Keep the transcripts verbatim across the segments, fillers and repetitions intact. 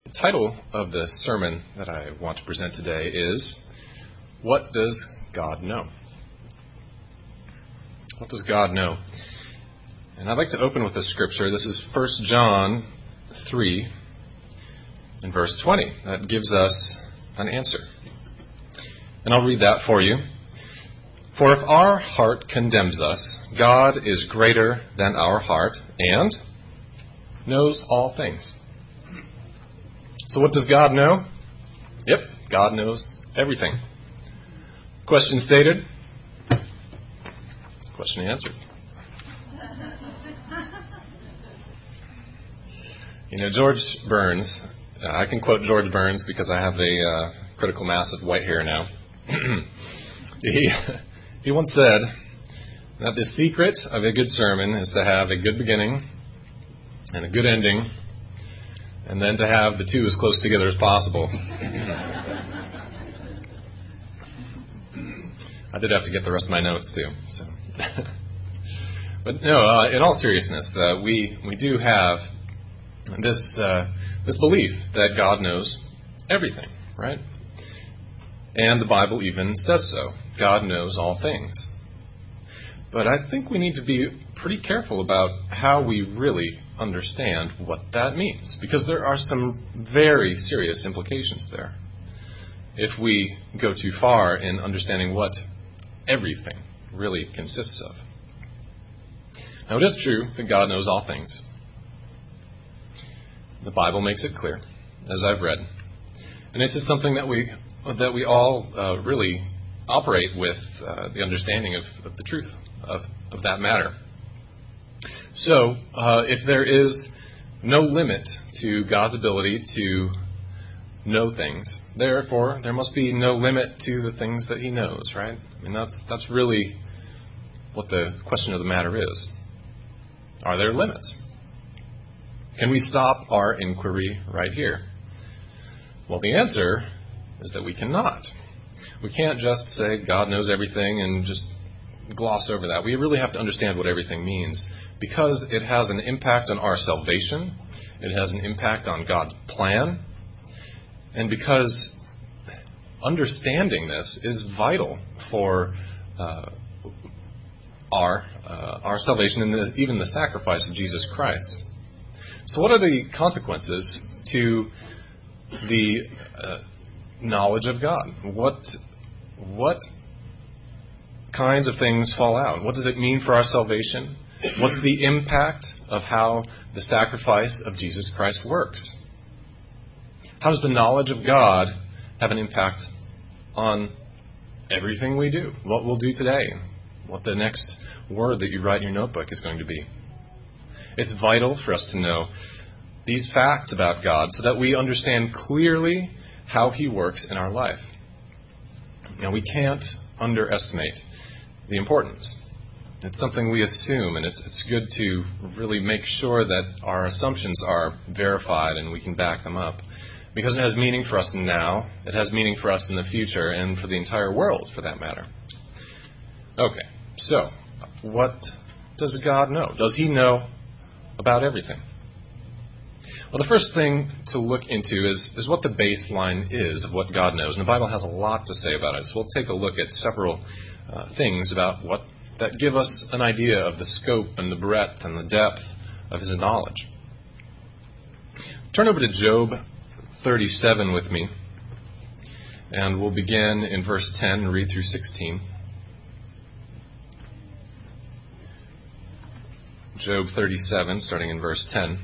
The title of the sermon that I want to present today is, What Does God Know? What does God know? And I'd like to open with a scripture. This is First John three and verse twenty. That gives us an answer. And I'll read that for you. For if our heart condemns us, God is greater than our heart and knows all things. So what does God know? Yep, God knows everything. Question stated. Question answered. You know, George Burns, uh, I can quote George Burns because I have a uh, critical mass of white hair now. he, he once said that the secret of a good sermon is to have a good beginning and a good ending, and then to have the two as close together as possible. I did have to get the rest of my notes too. So. But no, uh, in all seriousness, uh, we we do have this uh, this belief that God knows everything, right? And the Bible even says so. God knows all things. But I think we need to be pretty careful about how we really understand what that means, because there are some very serious implications there if we go too far in understanding what everything really consists of. Now, it is true that God knows all things. The Bible makes it clear, as I've read. And it's something that we that we all uh, really operate with uh, the understanding of, of the truth of, of that matter. So, uh, if there is no limit to God's ability to know things, therefore there must be no limit to the things that He knows, right? I mean, that's that's really what the question of the matter is. Are there limits? Can we stop our inquiry right here? Well, the answer is that we cannot. We can't just say God knows everything and just gloss over that. We really have to understand what everything means, because it has an impact on our salvation. It has an impact on God's plan. And because understanding this is vital for uh, our uh, our salvation and the, even the sacrifice of Jesus Christ. So what are the consequences to the uh, knowledge of God? What what kinds of things fall out? What does it mean for our salvation? What's the impact of how the sacrifice of Jesus Christ works? How does the knowledge of God have an impact on everything we do? What we'll do today? What the next word that you write in your notebook is going to be? It's vital for us to know these facts about God so that we understand clearly how He works in our life. Now, we can't underestimate the importance. It's something we assume, and it's it's good to really make sure that our assumptions are verified and we can back them up, because it has meaning for us now, it has meaning for us in the future, and for the entire world, for that matter. Okay, so what does God know? Does He know about everything? Well, the first thing to look into is, is what the baseline is of what God knows. And the Bible has a lot to say about it. So we'll take a look at several uh, things about what that give us an idea of the scope and the breadth and the depth of His knowledge. Turn over to Job thirty-seven with me, and we'll begin in verse ten and read through sixteen. Job thirty-seven, starting in verse ten.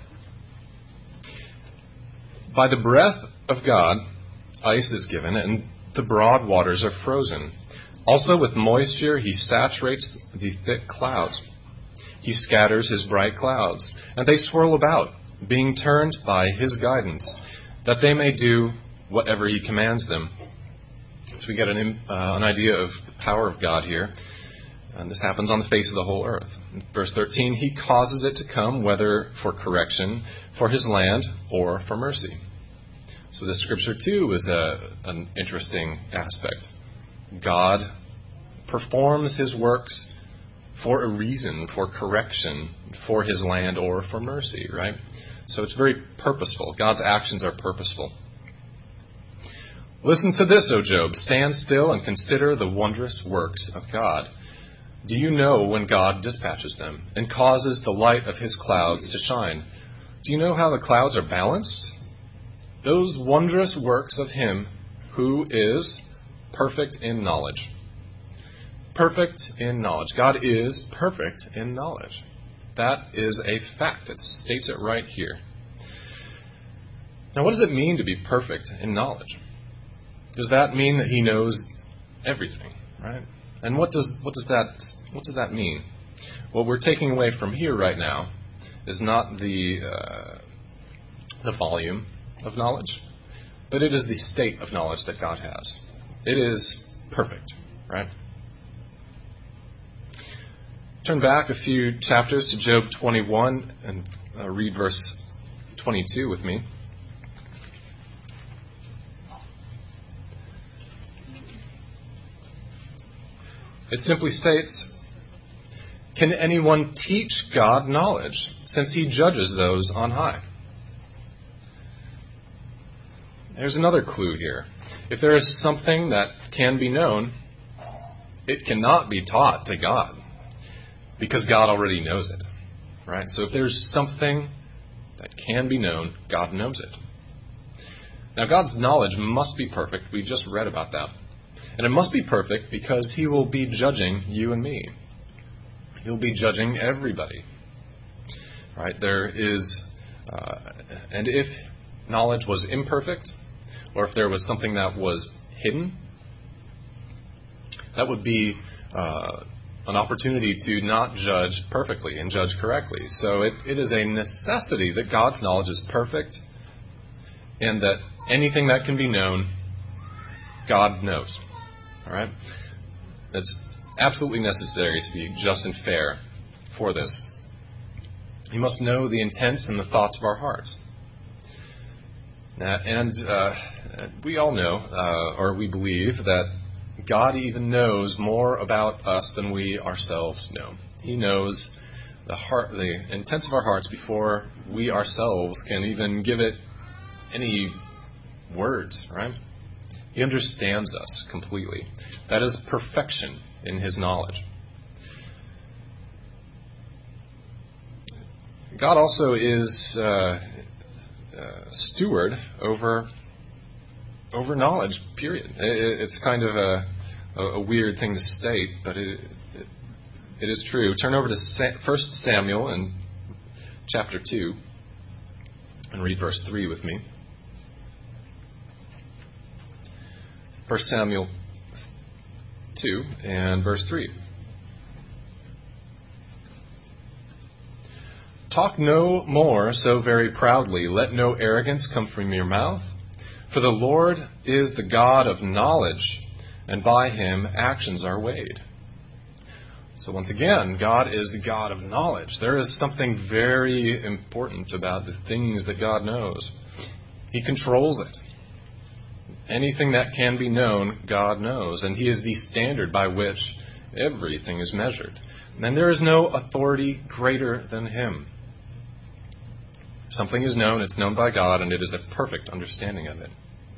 By the breath of God, ice is given, and the broad waters are frozen. Also with moisture He saturates the thick clouds. He scatters His bright clouds, and they swirl about, being turned by His guidance, that they may do whatever He commands them. So we get an, uh, an idea of the power of God here. And this happens on the face of the whole earth. In verse thirteen, He causes it to come, whether for correction, for His land, or for mercy. So this scripture, too, is a, an interesting aspect. God performs His works for a reason, for correction, for his land, or for mercy, right? So it's very purposeful. God's actions are purposeful. Listen to this, O Job. Stand still and consider the wondrous works of God. Do you know when God dispatches them and causes the light of his clouds to shine? Do you know how the clouds are balanced? Those wondrous works of him who is perfect in knowledge. Perfect in knowledge. God is perfect in knowledge. That is a fact. It states it right here. Now, what does it mean to be perfect in knowledge? Does that mean that he knows everything, right? And what does what does that what does that mean? What we're taking away from here right now is not the uh, the volume of knowledge, but it is the state of knowledge that God has. It is perfect, right? Turn back a few chapters to Job twenty-one and uh, read verse twenty-two with me. It simply states, "Can anyone teach God knowledge, since he judges those on high?" There's another clue here. If there is something that can be known, it cannot be taught to God, because God already knows it, right? So if there's something that can be known, God knows it. Now, God's knowledge must be perfect. We just read about that. And it must be perfect because he will be judging you and me. He'll be judging everybody, right? There is, uh, and if knowledge was imperfect, or if there was something that was hidden, that would be uh, an opportunity to not judge perfectly and judge correctly. So it, it is a necessity that God's knowledge is perfect and that anything that can be known, God knows. All right? It's absolutely necessary to be just and fair for this. He must know the intents and the thoughts of our hearts. Uh, and uh, we all know, uh, or we believe, that God even knows more about us than we ourselves know. He knows the heart, the intents of our hearts before we ourselves can even give it any words, right? He understands us completely. That is perfection in his knowledge. God also is uh, uh, steward over over knowledge, period. It, it's kind of a, a weird thing to state, but it, it, it is true. Turn over to First Samuel in chapter two and read verse three with me. First Samuel two and verse three. Talk no more so very proudly. Let no arrogance come from your mouth. For the Lord is the God of knowledge, and by him actions are weighed. So once again, God is the God of knowledge. There is something very important about the things that God knows. He controls it. Anything that can be known, God knows. And he is the standard by which everything is measured. And there is no authority greater than him. If something is known, it's known by God, and it is a perfect understanding of it.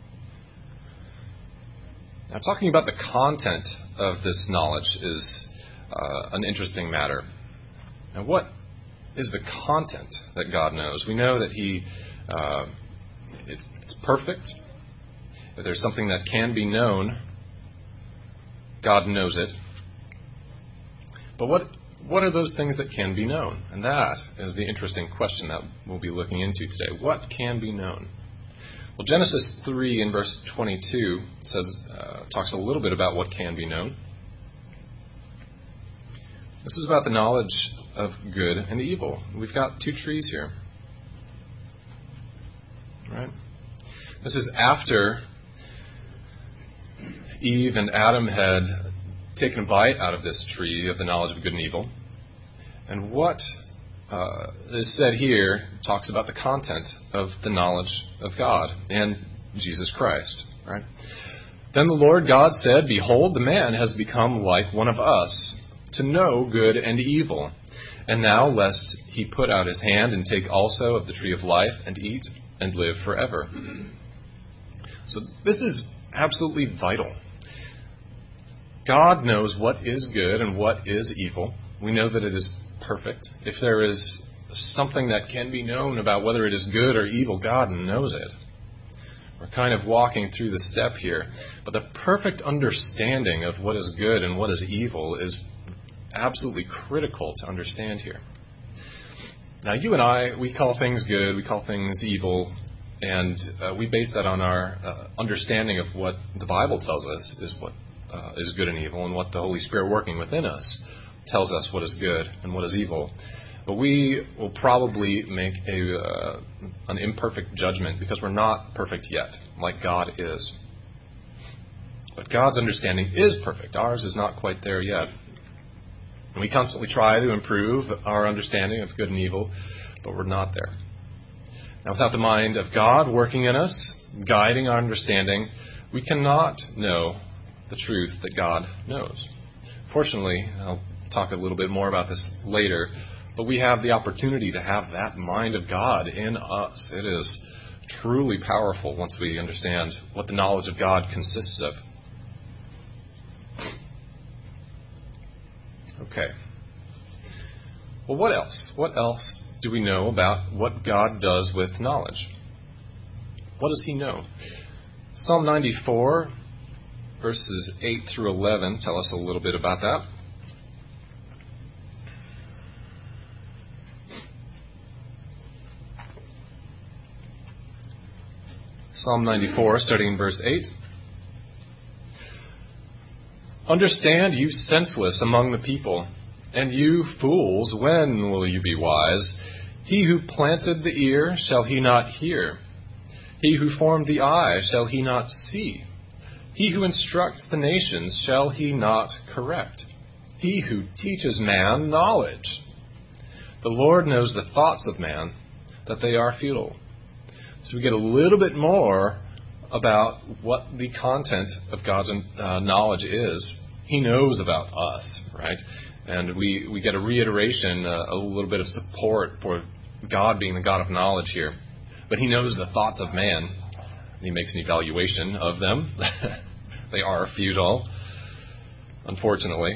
Now, talking about the content of this knowledge is uh, an interesting matter. Now, what is the content that God knows? We know that he uh, it's, it's perfect. If there's something that can be known, God knows it. But what what are those things that can be known? And that is the interesting question that we'll be looking into today. What can be known? Well, Genesis three in verse twenty-two says uh, talks a little bit about what can be known. This is about the knowledge of good and evil. We've got two trees here. Right? This is after Eve and Adam had taken a bite out of this tree of the knowledge of good and evil. And what uh, is said here talks about the content of the knowledge of God and Jesus Christ. Right? Then the Lord God said, "Behold, the man has become like one of us, to know good and evil. And now, lest he put out his hand and take also of the tree of life and eat and live forever. So this is absolutely vital. God knows what is good and what is evil. We know that it is perfect. If there is something that can be known about whether it is good or evil, God knows it. We're kind of walking through the step here. But the perfect understanding of what is good and what is evil is absolutely critical to understand here. Now, you and I, we call things good, we call things evil, and uh, we base that on our uh, understanding of what the Bible tells us is what uh, is good and evil, and what the Holy Spirit working within us tells us what is good and what is evil. But we will probably make a uh, an imperfect judgment because we're not perfect yet, like God is. But God's understanding is perfect. Ours is not quite there yet. And we constantly try to improve our understanding of good and evil, but we're not there. Now, without the mind of God working in us, guiding our understanding, we cannot know the truth that God knows. Fortunately, I'll talk a little bit more about this later, but we have the opportunity to have that mind of God in us. It is truly powerful once we understand what the knowledge of God consists of. Okay. Well, what else? What else do we know about what God does with knowledge? What does He know? Psalm ninety-four, verses eight through eleven, tell us a little bit about that. Psalm ninety-four, starting in verse eight. Understand, you senseless among the people, and you fools, when will you be wise? He who planted the ear, shall he not hear? He who formed the eye, shall he not see? He who instructs the nations, shall he not correct? He who teaches man knowledge. The Lord knows the thoughts of man, that they are futile. So we get a little bit more about what the content of God's uh, knowledge is. He knows about us, right? And we, we get a reiteration, uh, a little bit of support for God being the God of knowledge here. But He knows the thoughts of man. And He makes an evaluation of them. They are futile, unfortunately.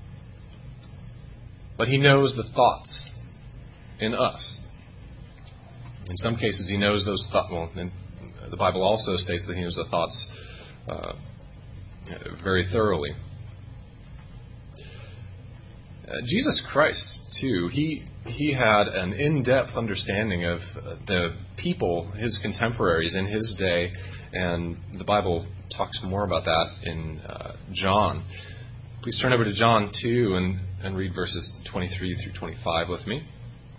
But He knows the thoughts in us. In some cases, He knows those thoughts. Well, and the Bible also states that He knows the thoughts uh, very thoroughly. Uh, Jesus Christ, too, he he had an in-depth understanding of the people, His contemporaries in His day, and the Bible talks more about that in uh, John. Please turn over to John two and, and read verses twenty-three through twenty-five with me.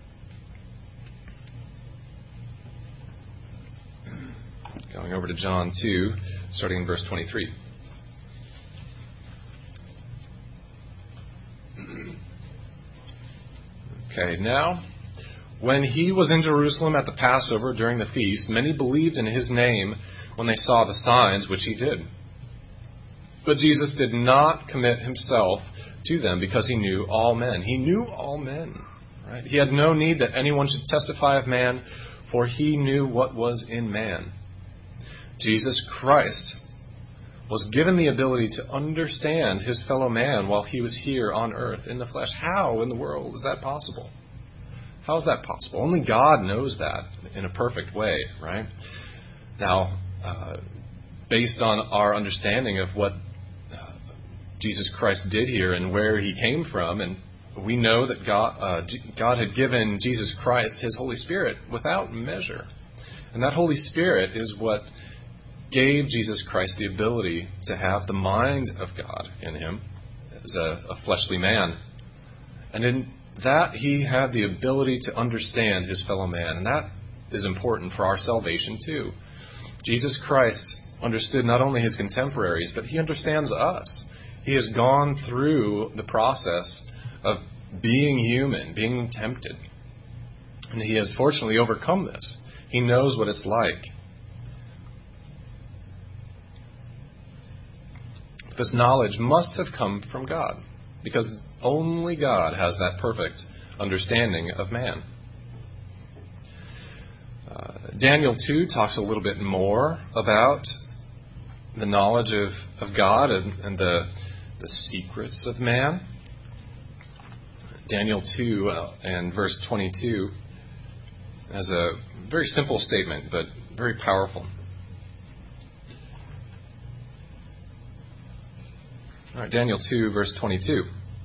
Going over to John two, starting in verse twenty-three. Okay, now, when He was in Jerusalem at the Passover during the feast, many believed in His name when they saw the signs which He did. But Jesus did not commit Himself to them because He knew all men. He knew all men, right? He had no need that anyone should testify of man, for He knew what was in man. Jesus Christ was given the ability to understand His fellow man while He was here on earth in the flesh. How in the world is that possible? How is that possible? Only God knows that in a perfect way, right? Now, uh, based on our understanding of what uh, Jesus Christ did here and where He came from, and we know that God, uh, God had given Jesus Christ His Holy Spirit without measure. And that Holy Spirit is what gave Jesus Christ the ability to have the mind of God in Him as a, a fleshly man. And in that, He had the ability to understand His fellow man. And that is important for our salvation too. Jesus Christ understood not only His contemporaries, but He understands us. He has gone through the process of being human, being tempted. And He has fortunately overcome this. He knows what it's like. This knowledge must have come from God. because only God has that perfect understanding of man. Uh, Daniel two talks a little bit more about the knowledge of, of God and, and the, the secrets of man. Daniel two uh, and verse twenty-two has a very simple statement, but very powerful. All right, Daniel two, verse twenty-two.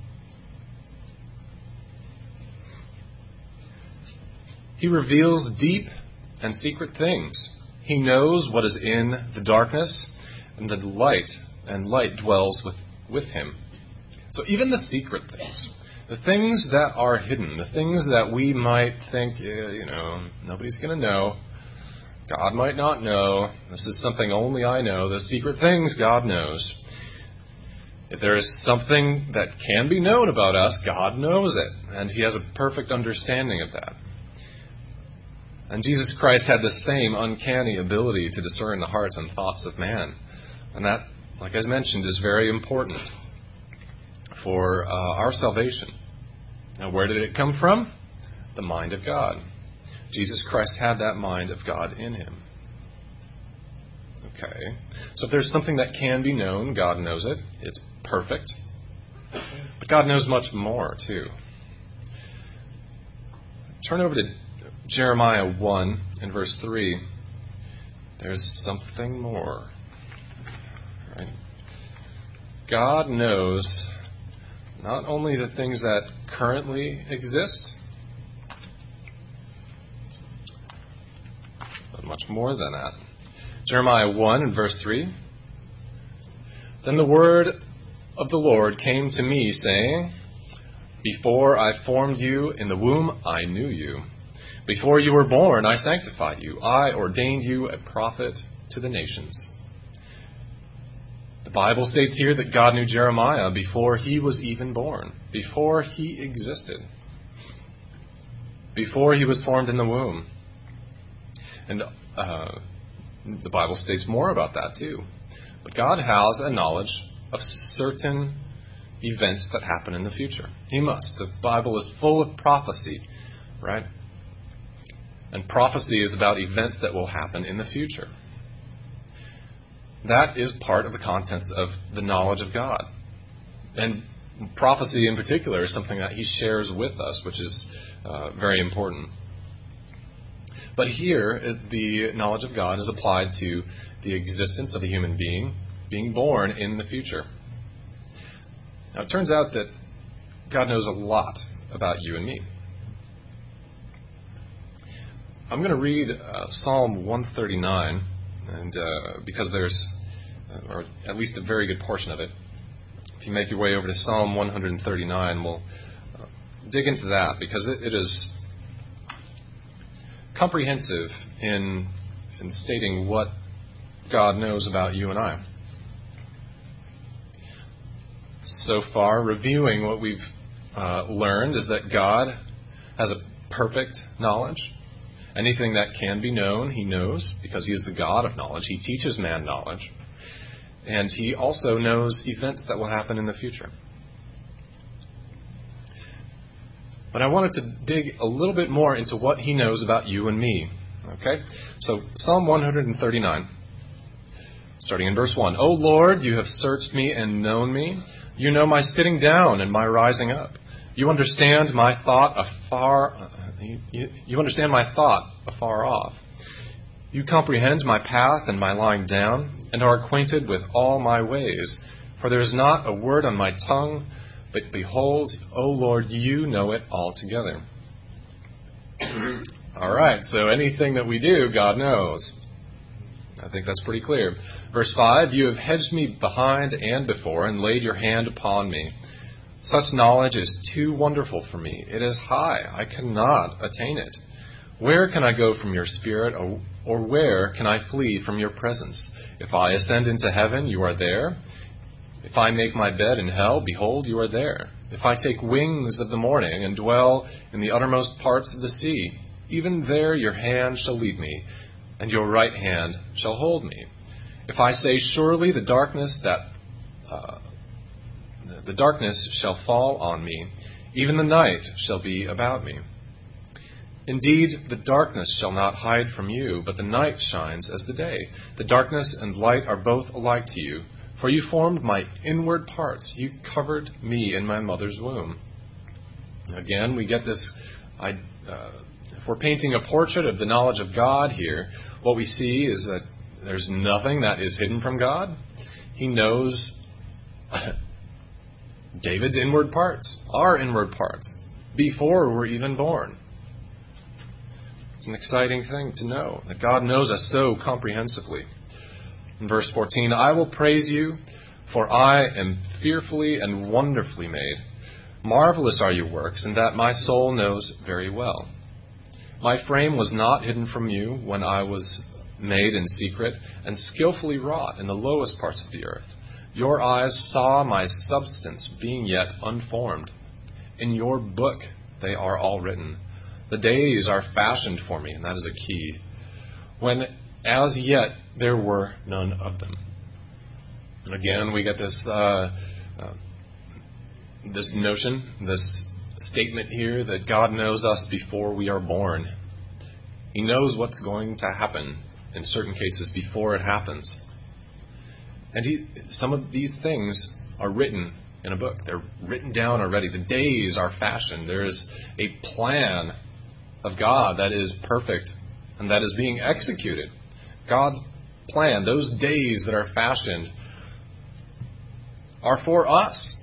He reveals deep and secret things. He knows what is in the darkness, and the light, and light dwells with, with him. So even the secret things, the things that are hidden, the things that we might think, yeah, you know, nobody's going to know, God might not know, this is something only I know, the secret things God knows. If there is something that can be known about us, God knows it, and He has a perfect understanding of that. And Jesus Christ had the same uncanny ability to discern the hearts and thoughts of man. And that, like I mentioned, is very important for uh, our salvation. Now, where did it come from? The mind of God. Jesus Christ had that mind of God in Him. Okay. So if there's something that can be known, God knows it. It's perfect. But God knows much more, too. Turn over to Jeremiah one and verse three. There's something more. Right? God knows not only the things that currently exist, but much more than that. Jeremiah one and verse three. Then the word of the Lord came to me, saying, Before I formed you in the womb, I knew you. Before you were born, I sanctified you. I ordained you a prophet to the nations. The Bible states here that God knew Jeremiah before he was even born, before he existed, before he was formed in the womb. And uh, the Bible states more about that too. But God has a knowledge of certain events that happen in the future. He must. The Bible is full of prophecy, right? And prophecy is about events that will happen in the future. That is part of the contents of the knowledge of God. And prophecy in particular is something that He shares with us, which is uh, very important. But here, the knowledge of God is applied to the existence of a human being being born in the future. Now, it turns out that God knows a lot about you and me. I'm going to read uh, Psalm one thirty-nine, and uh, because there's, uh, or at least a very good portion of it. If you make your way over to Psalm one thirty-nine, we'll uh, dig into that, because it, it is comprehensive in in stating what God knows about you and I. So far, reviewing what we've uh, learned is that God has a perfect knowledge. Anything that can be known, He knows, because He is the God of knowledge. He teaches man knowledge. And He also knows events that will happen in the future. But I wanted to dig a little bit more into what He knows about you and me. Okay? So, Psalm one thirty-nine, starting in verse one. O Lord, you have searched me and known me. You know my sitting down and my rising up. You understand my thought afar. You, you, you understand my thought afar off. You comprehend my path and my lying down, and are acquainted with all my ways. For there is not a word on my tongue, but behold, O Lord, you know it altogether. All right, so anything that we do, God knows. I think that's pretty clear. Verse five, you have hedged me behind and before, and laid your hand upon me. Such knowledge is too wonderful for me. It is high. I cannot attain it. Where can I go from your spirit, or, or where can I flee from your presence? If I ascend into heaven, you are there. If I make my bed in hell, behold, you are there. If I take wings of the morning and dwell in the uttermost parts of the sea, even there your hand shall lead me, and your right hand shall hold me. If I say, surely the darkness that... Uh, The darkness shall fall on me, even the night shall be about me. Indeed, the darkness shall not hide from you, but the night shines as the day. The darkness and light are both alike to you, for you formed my inward parts. You covered me in my mother's womb. Again, we get this, I, uh, if we're painting a portrait of the knowledge of God here, what we see is that there's nothing that is hidden from God. He knows David's inward parts, our inward parts, before we're even born. It's an exciting thing to know that God knows us so comprehensively. In verse fourteen, I will praise you, for I am fearfully and wonderfully made. Marvelous are your works, and that my soul knows very well. My frame was not hidden from you when I was made in secret and skillfully wrought in the lowest parts of the earth. Your eyes saw my substance being yet unformed. In your book they are all written. The days are fashioned for me, and that is a key, when as yet there were none of them. And again, we get this uh, uh, this notion, this statement here that God knows us before we are born. He knows what's going to happen in certain cases before it happens. And he, some of these things are written in a book. They're written down already. The days are fashioned. There is a plan of God that is perfect and that is being executed. God's plan, those days that are fashioned, are for us.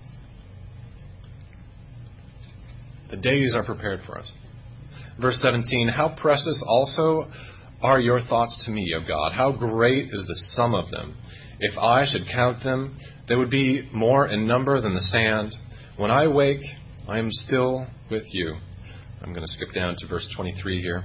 The days are prepared for us. Verse seventeen, how precious also are your thoughts to me, O God. How great is the sum of them. If I should count them, they would be more in number than the sand. When I wake, I am still with you. I'm going to skip down to verse twenty-three here.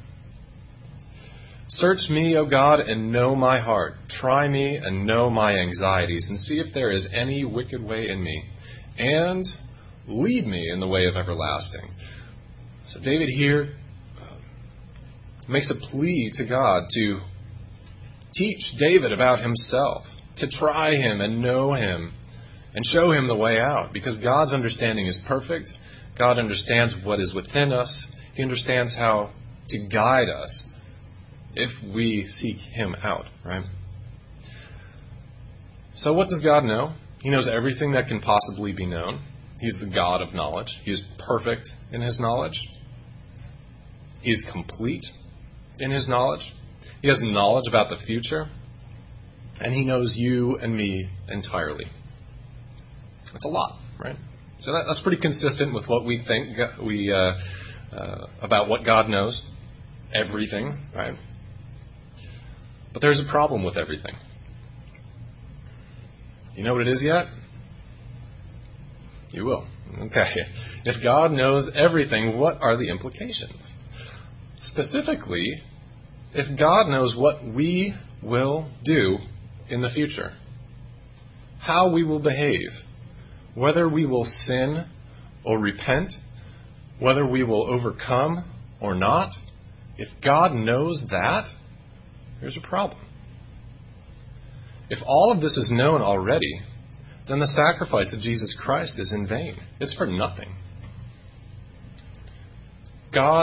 Search me, O God, and know my heart. Try me and know my anxieties, and see if there is any wicked way in me, and lead me in the way of everlasting. So David here uh, makes a plea to God to teach David about himself, to try him and know him and show him the way out, because God's understanding is perfect. God understands what is within us. He understands how to guide us if we seek him out, right? So what does God know? He knows everything that can possibly be known. He's the God of knowledge. He is perfect in his knowledge. He is complete in his knowledge. He has knowledge about the future. And he knows you and me entirely. That's a lot, right? So that, that's pretty consistent with what we think we uh, uh, about what God knows. Everything, right? But there's a problem with everything. You know what it is yet? You will. Okay. If God knows everything, what are the implications? Specifically, if God knows what we will do in the future, how we will behave, whether we will sin or repent, whether we will overcome or not, if God knows that, there's a problem. If all of this is known already, then the sacrifice of Jesus Christ is in vain. It's for nothing. God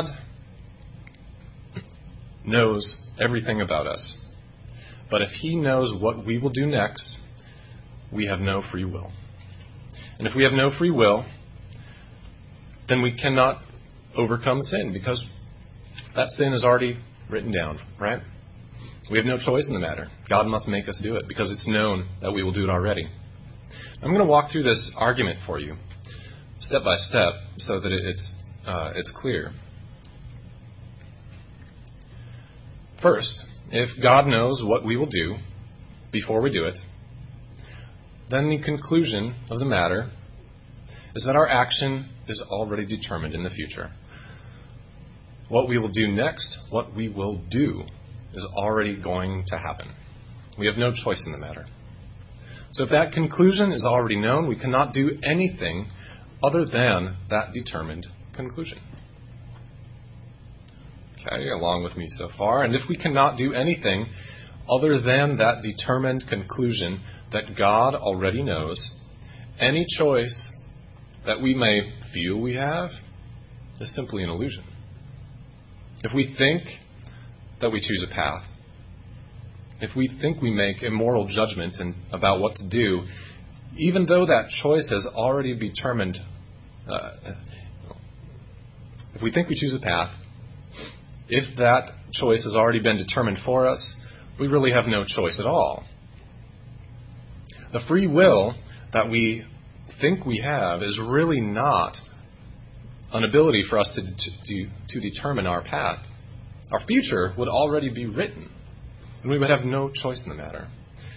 knows everything about us. But if he knows what we will do next, we have no free will. And if we have no free will, then we cannot overcome sin, because that sin is already written down, right? We have no choice in the matter. God must make us do it, because it's known that we will do it already. I'm going to walk through this argument for you, step by step, so that it's uh, it's clear. First, if God knows what we will do before we do it, then the conclusion of the matter is that our action is already determined in the future. What we will do next, what we will do, is already going to happen. We have no choice in the matter. So if that conclusion is already known, we cannot do anything other than that determined conclusion. Okay, along with me so far. And if we cannot do anything other than that determined conclusion that God already knows, any choice that we may feel we have is simply an illusion. If we think that we choose a path, if we think we make a moral judgment in, about what to do, even though that choice has already been determined, uh, if we think we choose a path, if that choice has already been determined for us, we really have no choice at all. The free will that we think we have is really not an ability for us to, to, to determine our path. Our future would already be written, and we would have no choice in the matter.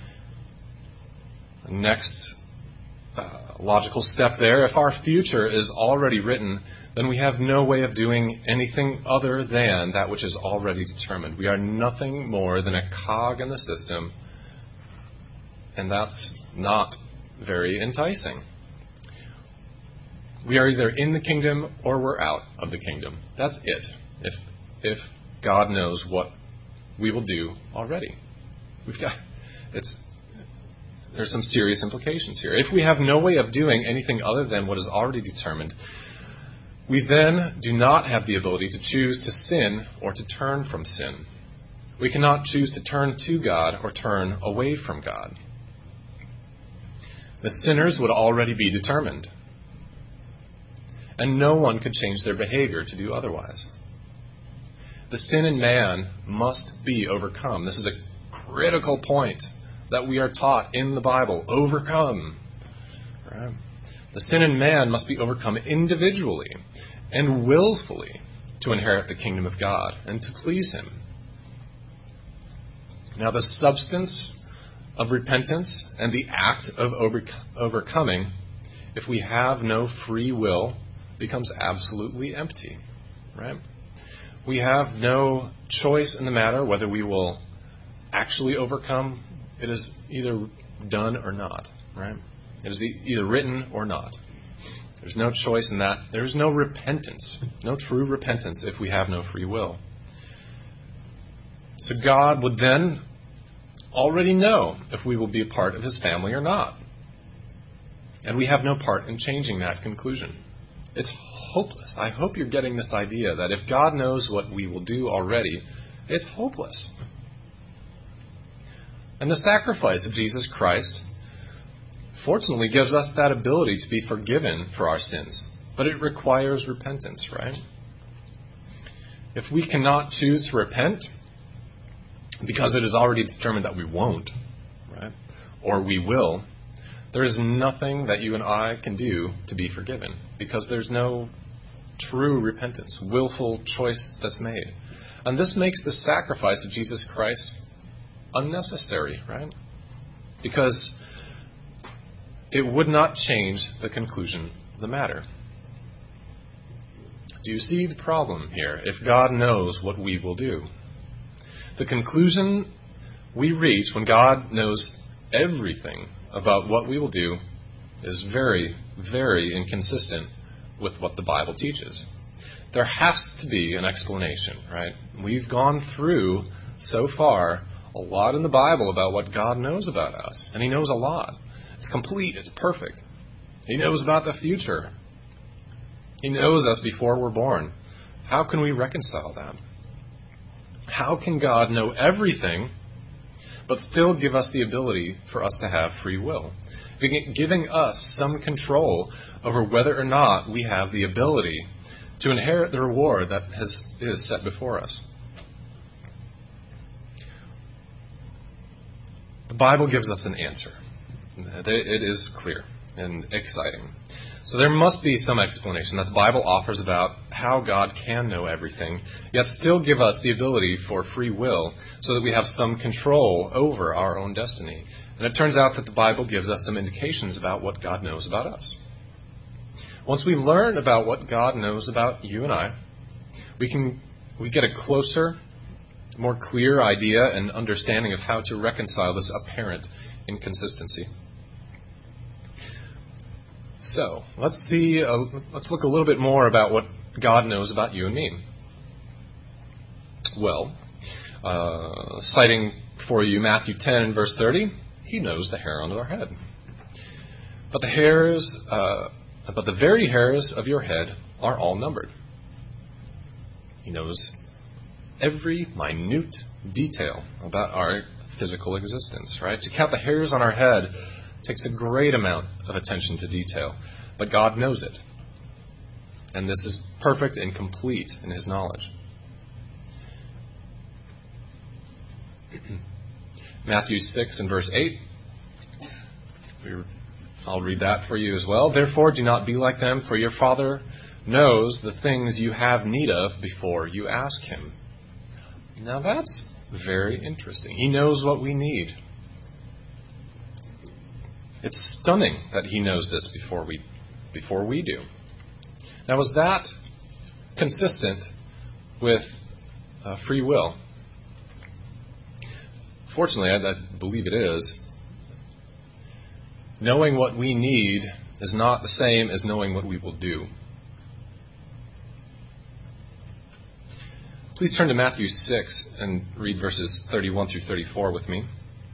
The next uh, logical step there, if our future is already written, then we have no way of doing anything other than that which is already determined. We are nothing more than a cog in the system, and that's not very enticing. We are either in the kingdom or we're out of the kingdom. That's it. If if God knows what we will do already, we've got it's. There's some serious implications here. If we have no way of doing anything other than what is already determined, we then do not have the ability to choose to sin or to turn from sin. We cannot choose to turn to God or turn away from God. The sinners would already be determined, and no one could change their behavior to do otherwise. The sin in man must be overcome. This is a critical point that we are taught in the Bible. Overcome. Right? The sin in man must be overcome individually and willfully to inherit the kingdom of God and to please Him. Now, the substance of repentance and the act of over- overcoming, if we have no free will, becomes absolutely empty. Right? We have no choice in the matter whether we will actually overcome. It is either done or not, right? It is e- either written or not. There's no choice in that. There's no repentance, no true repentance if we have no free will. So God would then already know if we will be a part of His family or not. And we have no part in changing that conclusion. It's hopeless. I hope you're getting this idea that if God knows what we will do already, it's hopeless. And the sacrifice of Jesus Christ, fortunately, gives us that ability to be forgiven for our sins. But it requires repentance, right? If we cannot choose to repent, because it is already determined that we won't, right? Or we will, there is nothing that you and I can do to be forgiven, because there's no true repentance, willful choice that's made. And this makes the sacrifice of Jesus Christ unnecessary, right? Because it would not change the conclusion of the matter. Do you see the problem here? If God knows what we will do, the conclusion we reach when God knows everything about what we will do is very, very inconsistent with what the Bible teaches. There has to be an explanation, right? We've gone through so far a lot in the Bible about what God knows about us. And He knows a lot. It's complete. It's perfect. He knows about the future. He knows us before we're born. How can we reconcile that? How can God know everything but still give us the ability for us to have free will? Giving us some control over whether or not we have the ability to inherit the reward that has, is set before us. The Bible gives us an answer. It is clear and exciting. So there must be some explanation that the Bible offers about how God can know everything, yet still give us the ability for free will so that we have some control over our own destiny. And it turns out that the Bible gives us some indications about what God knows about us. Once we learn about what God knows about you and I, we can we get a closer, more clear idea and understanding of how to reconcile this apparent inconsistency. So let's see. Uh, let's look a little bit more about what God knows about you and me. Well, uh, citing for you Matthew ten, verse thirty, He knows the hair on our head. But the hairs, uh, but the very hairs of your head are all numbered. He knows every minute detail about our physical existence, right? To count the hairs on our head takes a great amount of attention to detail, but God knows it. And this is perfect and complete in His knowledge. Matthew six and verse eight. I'll read that for you as well. Therefore, do not be like them, for your Father knows the things you have need of before you ask Him. Now that's very interesting. He knows what we need. It's stunning that He knows this before we before we do. Now, is that consistent with uh, free will? Fortunately, I, I believe it is. Knowing what we need is not the same as knowing what we will do. Please turn to Matthew six and read verses thirty-one through thirty-four with me.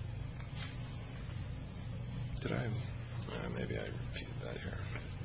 Did I? Uh, maybe I repeated that here.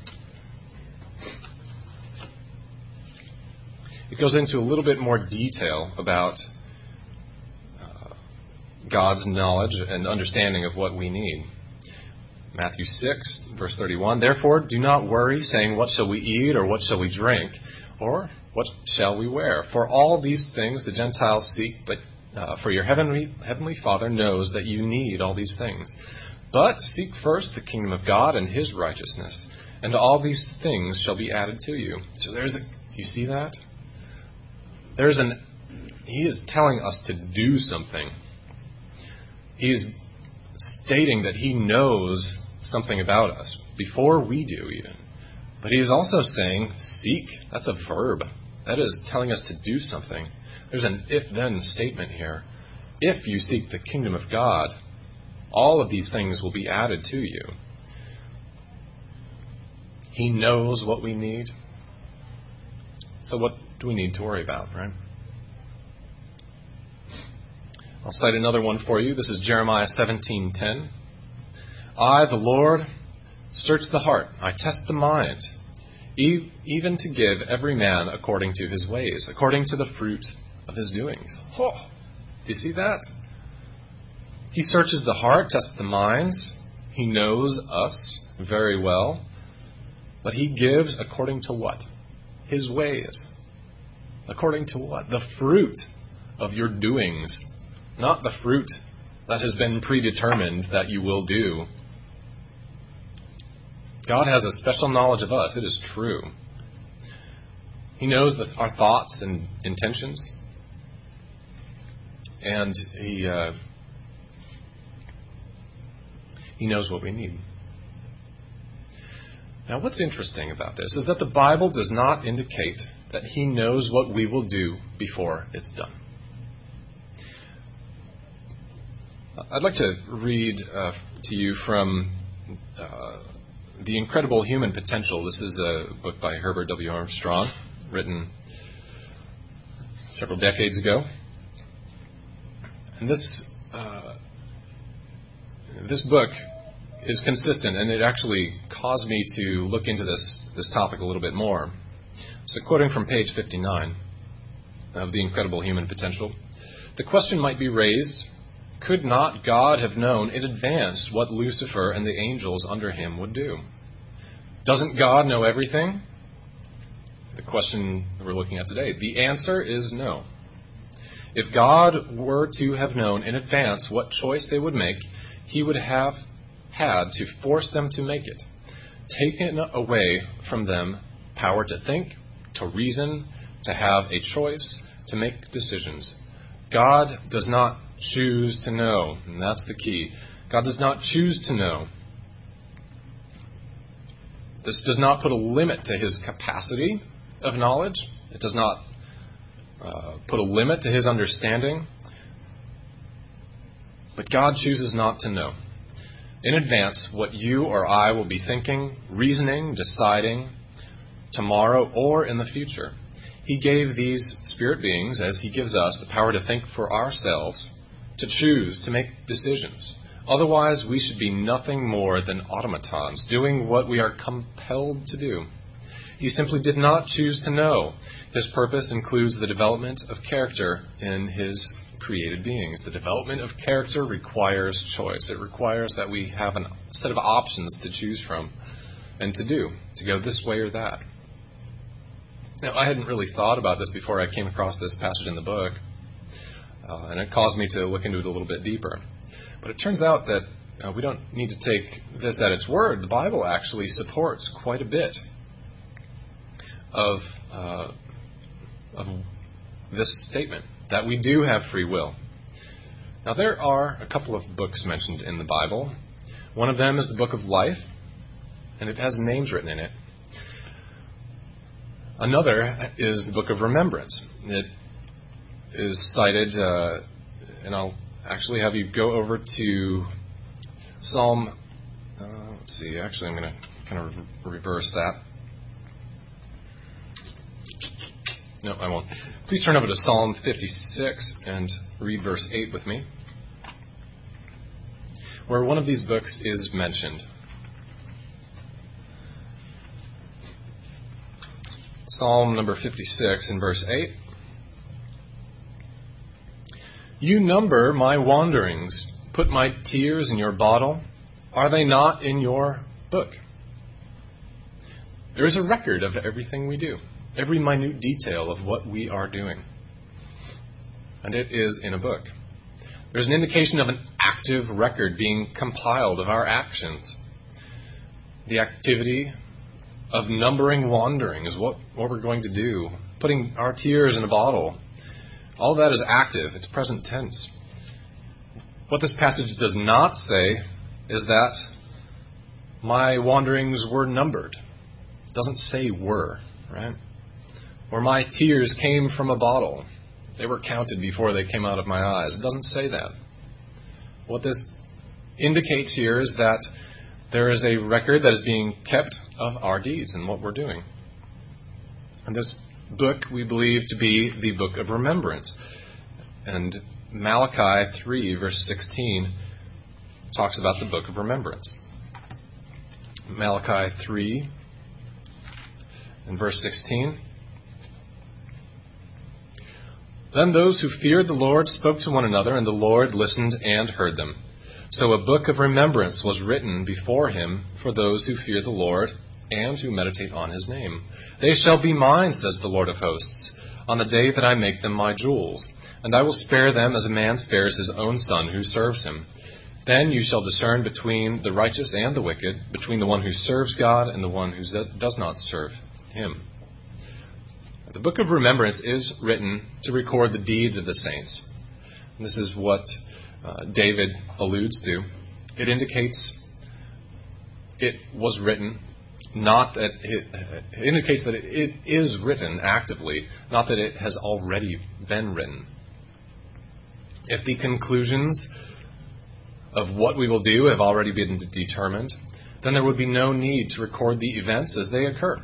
It goes into a little bit more detail about uh, God's knowledge and understanding of what we need. Matthew six, verse thirty-one, therefore do not worry, saying, what shall we eat, or what shall we drink, or what shall we wear? For all these things the Gentiles seek, but uh, for your heavenly, heavenly Father knows that you need all these things. But seek first the kingdom of God and His righteousness, and all these things shall be added to you. So there's a, do you see that? There's an, He is telling us to do something. He is stating that He knows something about us before we do even. But He is also saying, seek. That's a verb. That is telling us to do something. There's an if-then statement here. If you seek the kingdom of God, all of these things will be added to you. He knows what we need. So what do we need to worry about, right? I'll cite another one for you. This is Jeremiah seventeen ten. I, the Lord, search the heart. I test the mind, e- even to give every man according to his ways, according to the fruit of his doings. Oh, do you see that? He searches the heart, tests the minds. He knows us very well. But He gives according to what? His ways. According to what? The fruit of your doings. Not the fruit that has been predetermined that you will do. God has a special knowledge of us. It is true. He knows that our thoughts and intentions. And He uh, He knows what we need. Now, what's interesting about this is that the Bible does not indicate that He knows what we will do before it's done. I'd like to read uh, to you from uh, The Incredible Human Potential. This is a book by Herbert W. Armstrong, written several decades ago. And this uh, this book is consistent, and it actually caused me to look into this, this topic a little bit more. So quoting from page fifty-nine of The Incredible Human Potential, the question might be raised, could not God have known in advance what Lucifer and the angels under him would do? Doesn't God know everything? The question we're looking at today. The answer is no. If God were to have known in advance what choice they would make, He would have had to force them to make it, taken away from them power to think, to reason, to have a choice, to make decisions. God does not choose to know, and that's the key. God does not choose to know. This does not put a limit to His capacity of knowledge. It does not uh, put a limit to His understanding. But God chooses not to know in advance what you or I will be thinking, reasoning, deciding tomorrow or in the future. He gave these spirit beings, as He gives us, the power to think for ourselves, to choose, to make decisions. Otherwise, we should be nothing more than automatons, doing what we are compelled to do. He simply did not choose to know. His purpose includes the development of character in his created beings. The development of character requires choice. It requires that we have a set of options to choose from and to do, to go this way or that. Now, I hadn't really thought about this before I came across this passage in the book, uh, and it caused me to look into it a little bit deeper. But it turns out that uh, we don't need to take this at its word. The Bible actually supports quite a bit of uh, of this statement, that we do have free will. Now, there are a couple of books mentioned in the Bible. One of them is the Book of Life, and it has names written in it. Another is the Book of Remembrance. It is cited, uh, and I'll actually have you go over to Psalm, uh, let's see, actually I'm going to kind of re- reverse that. No, I won't. Please turn over to Psalm fifty-six and read verse eight with me, where one of these books is mentioned. Psalm number fifty-six and verse eight. You number my wanderings, put my tears in your bottle. Are they not in your book? There is a record of everything we do, every minute detail of what we are doing. And it is in a book. There's an indication of an active record being compiled of our actions. The activity of numbering wandering is what, what we're going to do. Putting our tears in a bottle. All that is active. It's present tense. What this passage does not say is that my wanderings were numbered. It doesn't say were, right? Or my tears came from a bottle. They were counted before they came out of my eyes. It doesn't say that. What this indicates here is that there is a record that is being kept of our deeds and what we're doing. And this book we believe to be the Book of Remembrance. And Malachi three, verse sixteen, talks about the Book of Remembrance. Malachi three and verse sixteen. Then those who feared the Lord spoke to one another, and the Lord listened and heard them. So a book of remembrance was written before him for those who fear the Lord and who meditate on his name. They shall be mine, says the Lord of hosts, on the day that I make them my jewels, and I will spare them as a man spares his own son who serves him. Then you shall discern between the righteous and the wicked, between the one who serves God and the one who does not serve him. The Book of Remembrance is written to record the deeds of the saints. And this is what uh, David alludes to. It indicates it was written, not that it, it indicates that it is written actively, not that it has already been written. If the conclusions of what we will do have already been determined, then there would be no need to record the events as they occur.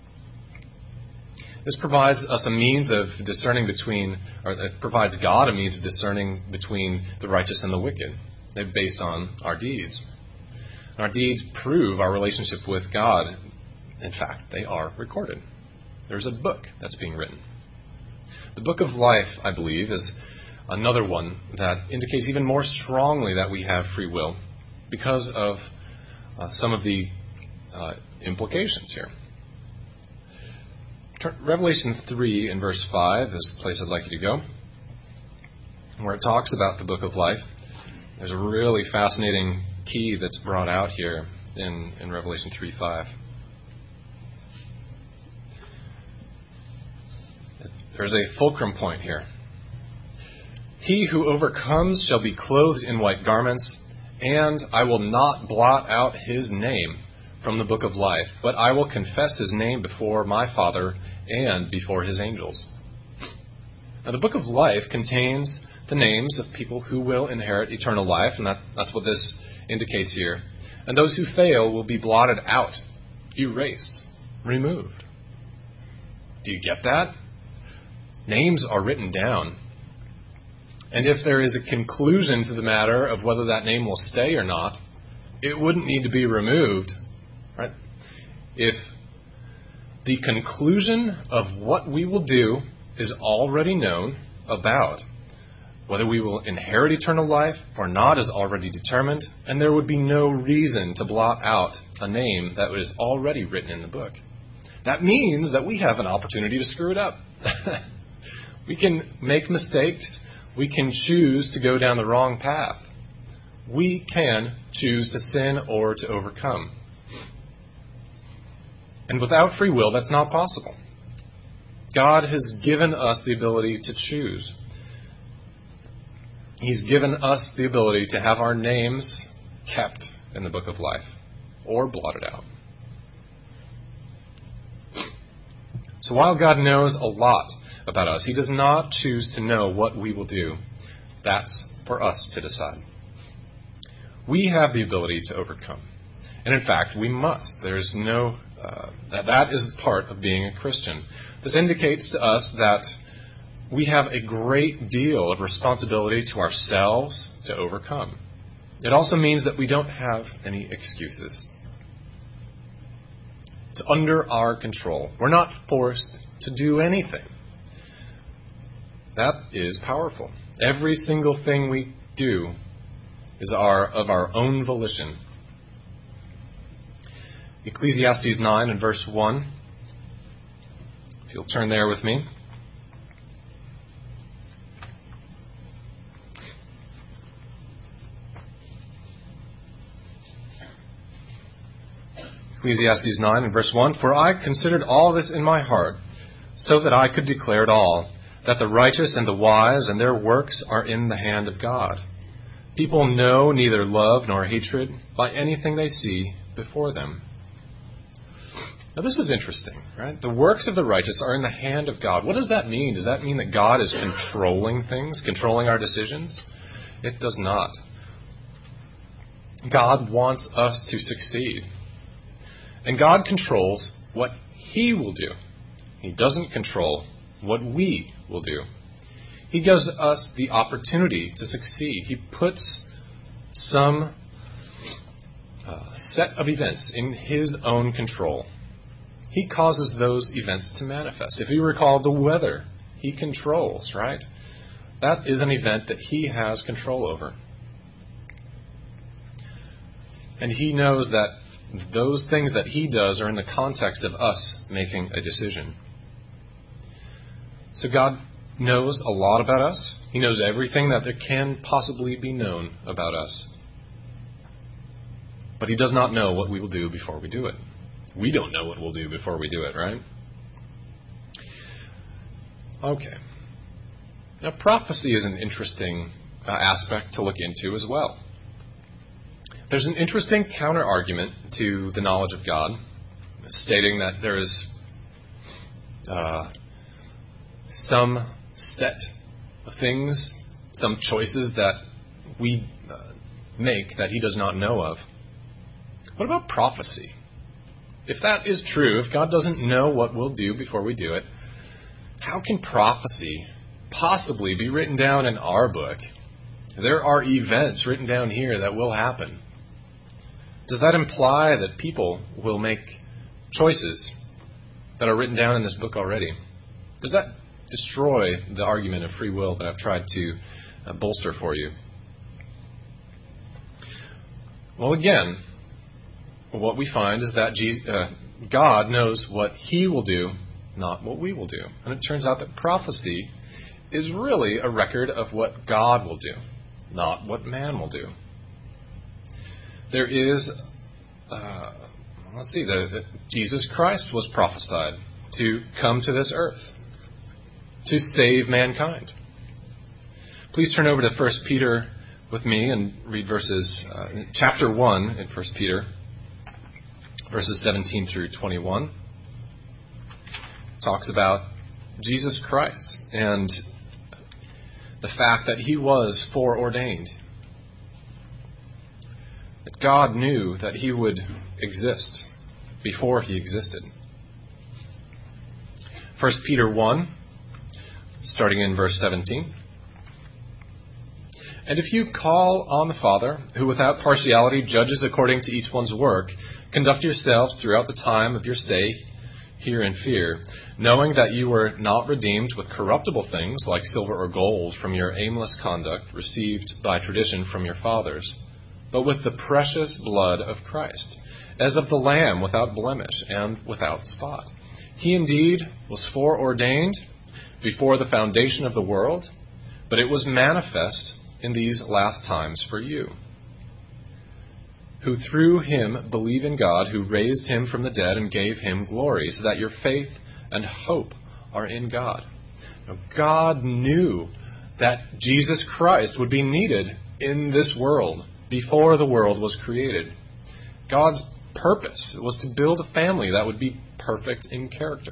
This provides us a means of discerning between, or it provides God a means of discerning between the righteous and the wicked. They're based on our deeds. And our deeds prove our relationship with God. In fact, they are recorded. There's a book that's being written. The Book of Life, I believe, is another one that indicates even more strongly that we have free will because of uh, some of the uh, implications here. Revelation three and verse five is the place I'd like you to go, where it talks about the Book of Life. There's a really fascinating key that's brought out here in, in Revelation three five. There's a fulcrum point here. He who overcomes shall be clothed in white garments, and I will not blot out his name from the book of life, but I will confess his name before my Father and before his angels. Now, the book of life contains the names of people who will inherit eternal life, and that, that's what this indicates here. And those who fail will be blotted out, erased, removed. Do you get that? Names are written down. And if there is a conclusion to the matter of whether that name will stay or not, it wouldn't need to be removed, right? If the conclusion of what we will do is already known about, whether we will inherit eternal life or not is already determined, and there would be no reason to blot out a name that is already written in the book. That means that we have an opportunity to screw it up. We can make mistakes. We can choose to go down the wrong path. We can choose to sin or to overcome. And without free will, that's not possible. God has given us the ability to choose. He's given us the ability to have our names kept in the book of life or blotted out. So while God knows a lot about us, He does not choose to know what we will do. That's for us to decide. We have the ability to overcome. And in fact, we must. There's no, uh, that, that is part of being a Christian. This indicates to us that we have a great deal of responsibility to ourselves to overcome. It also means that we don't have any excuses. It's under our control. We're not forced to do anything. That is powerful. Every single thing we do is our of our own volition. Ecclesiastes nine and verse one. If you'll turn there with me. Ecclesiastes nine and verse one. For I considered all this in my heart, so that I could declare it all, that the righteous and the wise and their works are in the hand of God. People know neither love nor hatred by anything they see before them. Now this is interesting, right? The works of the righteous are in the hand of God. What does that mean? Does that mean that God is controlling things, controlling our decisions? It does not. God wants us to succeed. And God controls what He will do. He doesn't control what we will do. He gives us the opportunity to succeed. He puts some uh, set of events in His own control. He causes those events to manifest. If you recall the weather, He controls, right? That is an event that He has control over. And He knows that those things that He does are in the context of us making a decision. So God knows a lot about us. He knows everything that there can possibly be known about us. But He does not know what we will do before we do it. We don't know what we'll do before we do it, right? Okay. Now, prophecy is an interesting uh, aspect to look into as well. There's an interesting counter-argument to the knowledge of God, stating that there is uh, some set of things, some choices that we uh, make that He does not know of. What about prophecy? If that is true, if God doesn't know what we'll do before we do it, how can prophecy possibly be written down in our book? There are events written down here that will happen. Does that imply that people will make choices that are written down in this book already? Does that destroy the argument of free will that I've tried to uh, bolster for you? Well, again, what we find is that Jesus, uh, God knows what He will do, not what we will do. And it turns out that prophecy is really a record of what God will do, not what man will do. There is, uh, let's see, the, the, Jesus Christ was prophesied to come to this earth, to save mankind. Please turn over to First Peter with me and read verses, uh, chapter one in First Peter, verses seventeen through twenty-one. It talks about Jesus Christ and the fact that He was foreordained. That God knew that He would exist before He existed. First Peter one, starting in verse seventeen. And if you call on the Father, who without partiality judges according to each one's work, conduct yourselves throughout the time of your stay here in fear, knowing that you were not redeemed with corruptible things like silver or gold from your aimless conduct received by tradition from your fathers, but with the precious blood of Christ, as of the Lamb without blemish and without spot. He indeed was foreordained before the foundation of the world, but it was manifest in these last times for you, who through him believe in God, who raised him from the dead and gave him glory, so that your faith and hope are in God. Now, God knew that Jesus Christ would be needed in this world before the world was created. God's purpose was to build a family that would be perfect in character.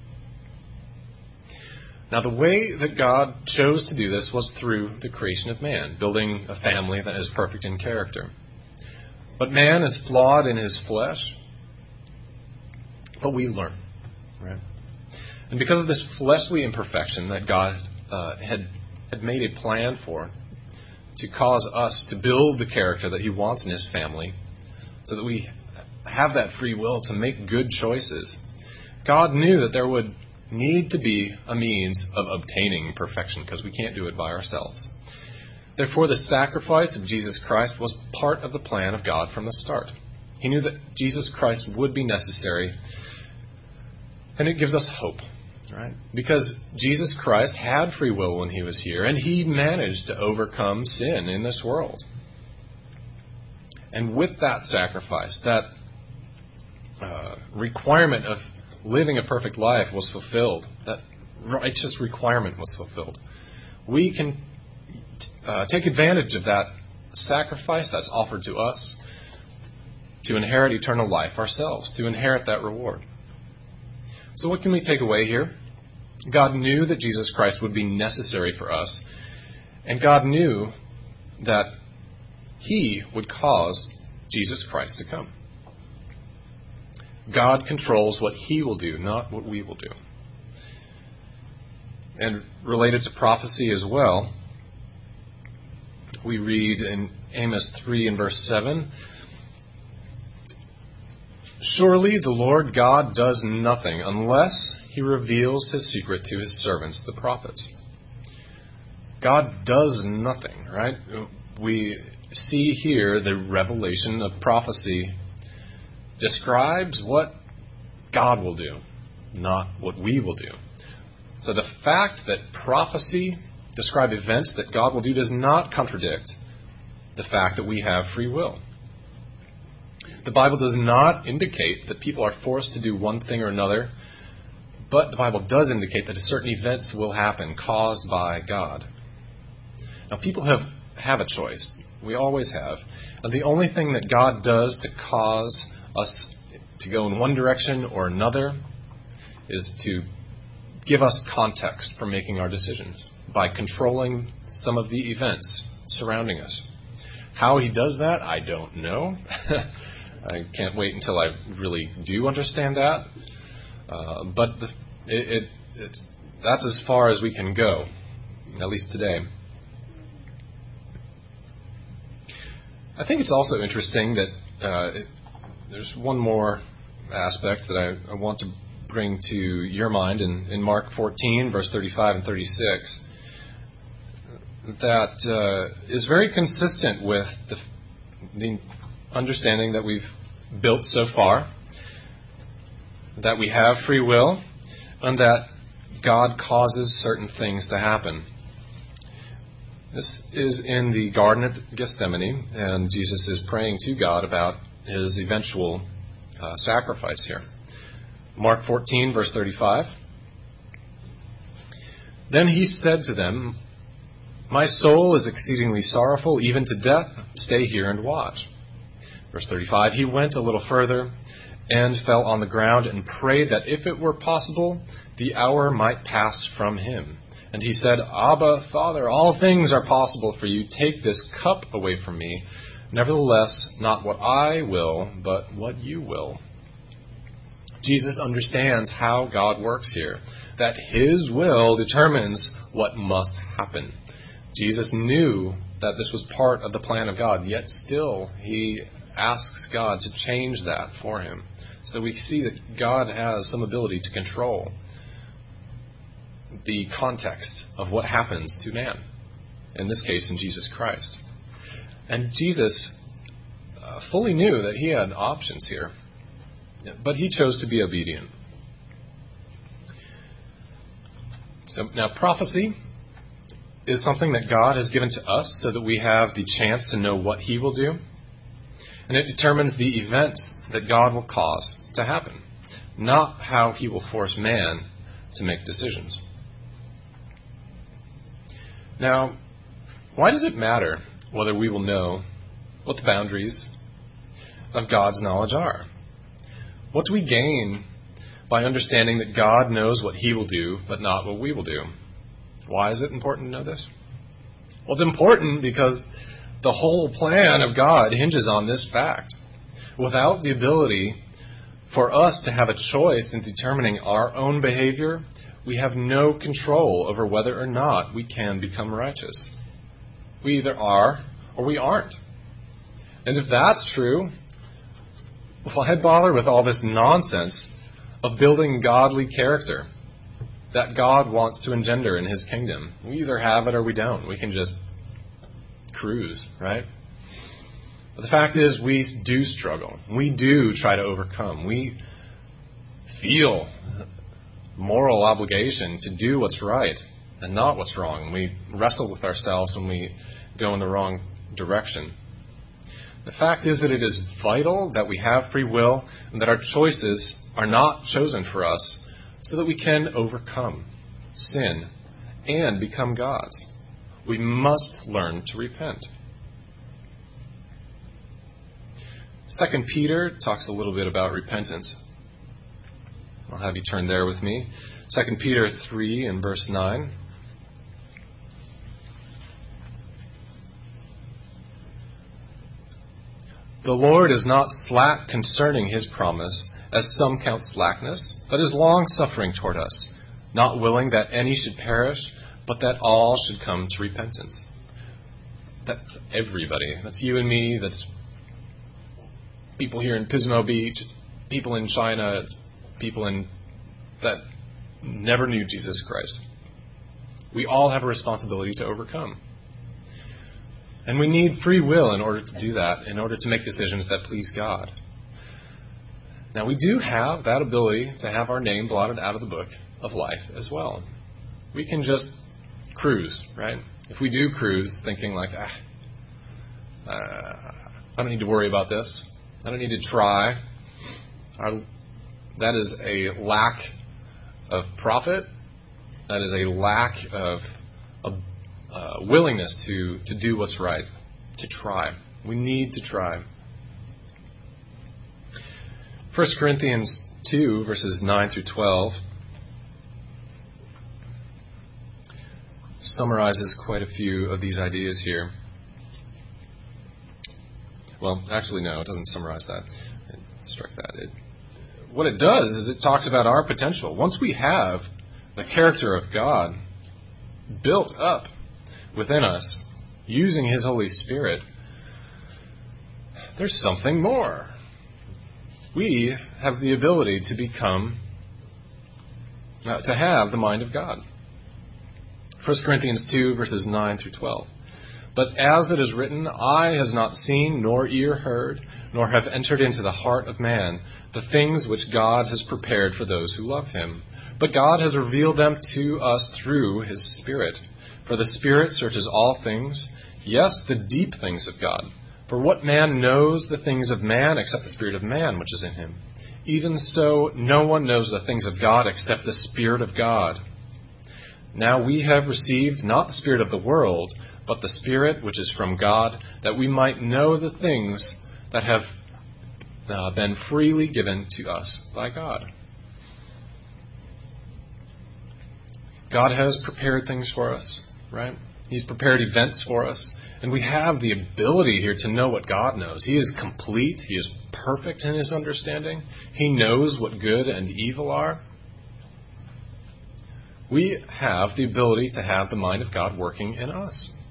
Now, the way that God chose to do this was through the creation of man, building a family that is perfect in character. But man is flawed in his flesh, but we learn, right? And because of this fleshly imperfection that God uh, had had made a plan for, to cause us to build the character that he wants in his family, so that we have that free will to make good choices, God knew that there would need to be a means of obtaining perfection, because we can't do it by ourselves. Therefore, the sacrifice of Jesus Christ was part of the plan of God from the start. He knew that Jesus Christ would be necessary, and it gives us hope, right? Because Jesus Christ had free will when he was here, and he managed to overcome sin in this world. And with that sacrifice, that uh, requirement of living a perfect life was fulfilled. That righteous requirement was fulfilled. We can uh, take advantage of that sacrifice that's offered to us to inherit eternal life ourselves, to inherit that reward. So what can we take away here? God knew that Jesus Christ would be necessary for us, and God knew that he would cause Jesus Christ to come. God controls what he will do, not what we will do. And related to prophecy as well, we read in Amos three and verse seven, "Surely the Lord God does nothing unless he reveals his secret to his servants, the prophets." God does nothing, right? We see here the revelation of prophecy describes what God will do, not what we will do. So the fact that prophecy describe events that God will do does not contradict the fact that we have free will. The Bible does not indicate that people are forced to do one thing or another, but the Bible does indicate that certain events will happen caused by God. Now, people have, have a choice. We always have. And the only thing that God does to cause us to go in one direction or another is to give us context for making our decisions by controlling some of the events surrounding us. How he does that, I don't know. I can't wait until I really do understand that. Uh, but the, it, it, it, that's as far as we can go, at least today. I think it's also interesting that uh, it, there's one more aspect that I, I want to bring to your mind in, in Mark fourteen, verse thirty-five and thirty-six, that uh, is very consistent with the, the understanding that we've built so far, that we have free will, and that God causes certain things to happen. This is in the Garden of Gethsemane, and Jesus is praying to God about his eventual uh, sacrifice here. Mark fourteen, verse thirty-five. "Then he said to them, 'My soul is exceedingly sorrowful, even to death. Stay here and watch.' Verse thirty-five, "He went a little further and fell on the ground and prayed that if it were possible, the hour might pass from him. And he said, 'Abba, Father, all things are possible for you. Take this cup away from me. Nevertheless, not what I will, but what you will.'" Jesus understands how God works here, that his will determines what must happen, Jesus knew that this was part of the plan of God, yet still he asks God to change that for him. So we see that God has some ability to control the context of what happens to man, in this case in Jesus Christ. And Jesus uh, fully knew that he had options here, but he chose to be obedient. So now prophecy is something that God has given to us so that we have the chance to know what he will do. And it determines the event that God will cause to happen, not how he will force man to make decisions. Now, why does it matter whether we will know what the boundaries of God's knowledge are? What do we gain by understanding that God knows what he will do, but not what we will do? Why is it important to know this? Well, it's important because the whole plan of God hinges on this fact. Without the ability for us to have a choice in determining our own behavior, we have no control over whether or not we can become righteous. We either are or we aren't. And if that's true, why bother with all this nonsense of building godly character that God wants to engender in his kingdom? We either have it or we don't. We can just cruise, right? But the fact is, we do struggle. We do try to overcome. We feel moral obligation to do what's right and not what's wrong. We wrestle with ourselves when we go in the wrong direction. The fact is that it is vital that we have free will and that our choices are not chosen for us so that we can overcome sin and become God's. We must learn to repent. Second Peter talks a little bit about repentance. I'll have you turn there with me. Second Peter three and verse nine. The Lord is not slack concerning his promise, as some count slackness, but is long-suffering toward us, not willing that any should perish, but that all should come to repentance. That's everybody. That's you and me. That's people here in Pismo Beach. It's people in China. It's people in that never knew Jesus Christ. We all have a responsibility to overcome. And we need free will in order to do that, in order to make decisions that please God. Now, we do have that ability to have our name blotted out of the book of life as well. We can just cruise, right? If we do cruise, thinking like, ah, uh, I don't need to worry about this. I don't need to try. I, that is a lack of profit. That is a lack of a uh, willingness to, to do what's right, to try. We need to try. First Corinthians two, verses nine through twelve, summarizes quite a few of these ideas here. Well, actually, no, it doesn't summarize that. It, strike that. It, what it does is it talks about our potential. Once we have the character of God built up within us, using his Holy Spirit, there's something more. We have the ability to become, uh, to have the mind of God. First Corinthians two, verses nine through twelve. But as it is written, eye has not seen, nor ear heard, nor have entered into the heart of man the things which God has prepared for those who love him. But God has revealed them to us through his Spirit. For the Spirit searches all things, yes, the deep things of God. For what man knows the things of man except the Spirit of man which is in him? Even so, no one knows the things of God except the Spirit of God. Now we have received not the spirit of the world, but the Spirit which is from God, that we might know the things that have uh, been freely given to us by God. God has prepared things for us, right? He's prepared events for us, and we have the ability here to know what God knows. He is complete. He is perfect in his understanding. He knows what good and evil are. We have the ability to have the mind of God working in us.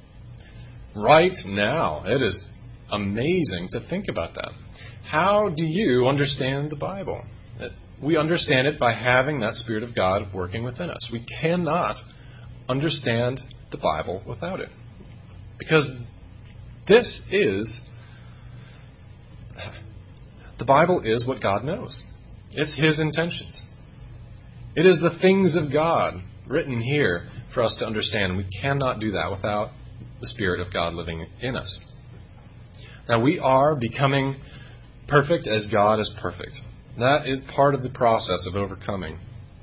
right now. It is amazing to think about that. How do you understand the Bible? We understand it by having that Spirit of God working within us. We cannot understand the Bible without it. Because this is, the Bible is what God knows. It's His intentions. It is the things of God written here for us to understand. We cannot do that without the Spirit of God living in us. Now, we are becoming perfect as God is perfect. That is part of the process of overcoming.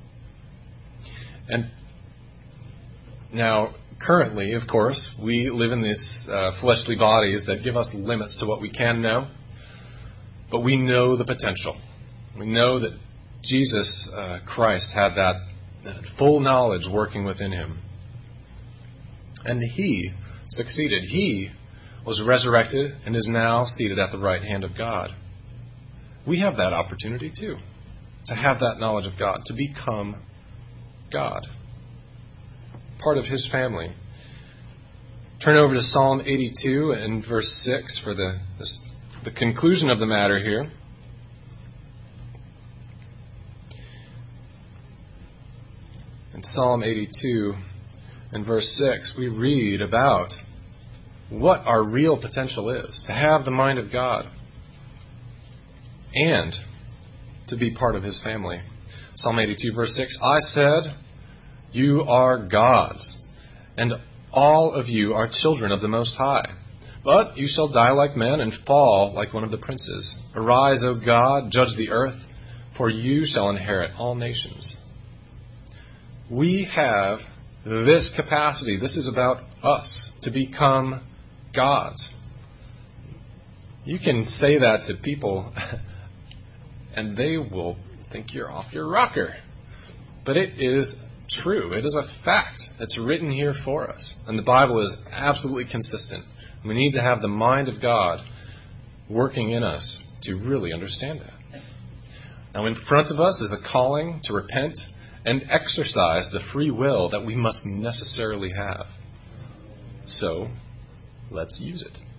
And now, currently, of course, we live in these uh, fleshly bodies that give us limits to what we can know. But we know the potential. We know that Jesus uh, Christ had that, that full knowledge working within Him. And He succeeded. He was resurrected and is now seated at the right hand of God. We have that opportunity too, to have that knowledge of God, to become God, part of His family. Turn over to Psalm eighty-two and verse six for the, the, the conclusion of the matter here. In Psalm eighty-two and verse six, we read about what our real potential is, to have the mind of God and to be part of His family. Psalm eighty-two, verse six, I said, you are gods, and all of you are children of the Most High. But you shall die like men and fall like one of the princes. Arise, O God, judge the earth, for you shall inherit all nations. We have this capacity. This is about us, to become gods. You can say that to people and they will think you're off your rocker. But it is true. It is a fact that's written here for us. And the Bible is absolutely consistent. We need to have the mind of God working in us to really understand that. Now, in front of us is a calling to repent and exercise the free will that we must necessarily have. So, let's use it.